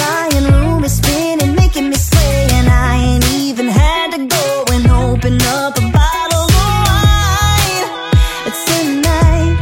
crying, room is spinning, making me sway, and I ain't even had to go and open up a bottle of wine. It's tonight.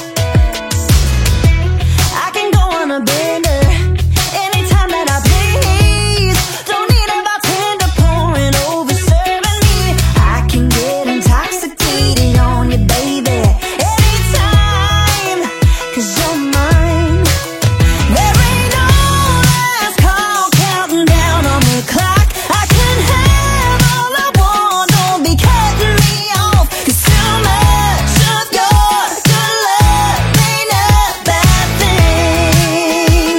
I can go on a bender anytime that I please. Don't need a bartender pouring over, serving me. I can get intoxicated on you, baby, anytime, 'cause you're mine. There ain't no last call counting down on the clock. I can have all I want, don't be cutting me off, 'cause too much of your good love ain't a bad thing.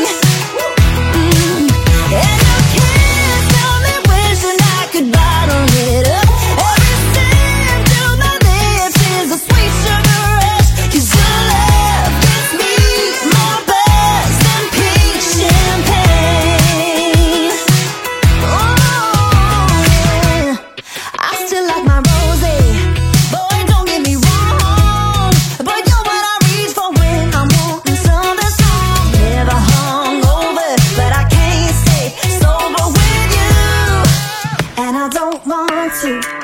And your kiss got me wishing I could bottle it up. Every sip to my lips is a sweet sugar rush, 'cause your love gets me more buzzed than pink champagne. Oh yeah, I still like my rosé. Boy, don't get me wrong, but you're what I reach for when I'm wanting something strong. Never hungover, but I can't stay sober with you, and I don't want to.